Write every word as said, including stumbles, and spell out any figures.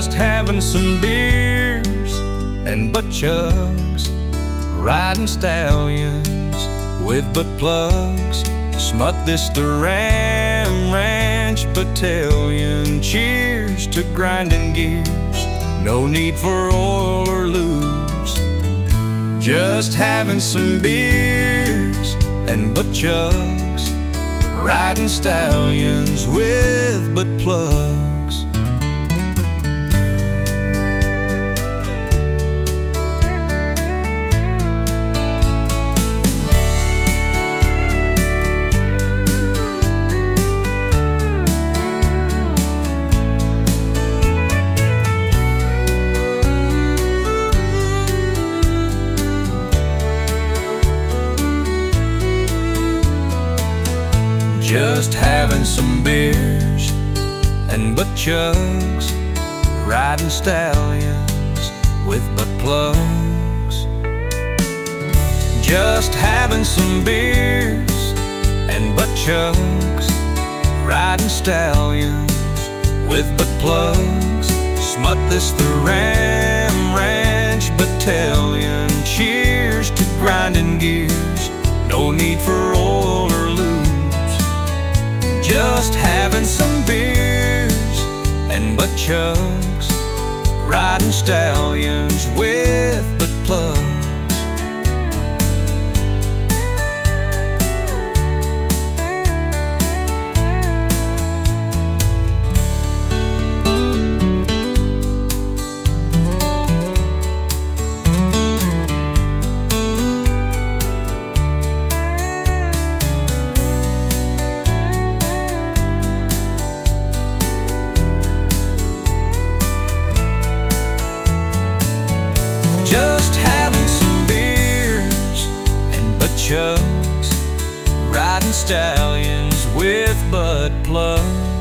Just having some beers and butt chugs, riding stallions with butt plugs. Smut this the Ram Ranch Battalion. Cheers to grinding gears, no need for oil or lubes. Just having some beers and butt chugs, riding stallions with butt plugs. Just having some beers and butt chugs, riding stallions with butt plugs. Just having some beers and butt chugs, riding stallions with butt plugs. Smut this the Ram Ranch Battalion. Cheers to grinding gears, no need for oil or lube. Just having some beers and butt chugs, riding stallions with butt plugs. Just having some beers and butt chugs, riding stallions with butt plugs.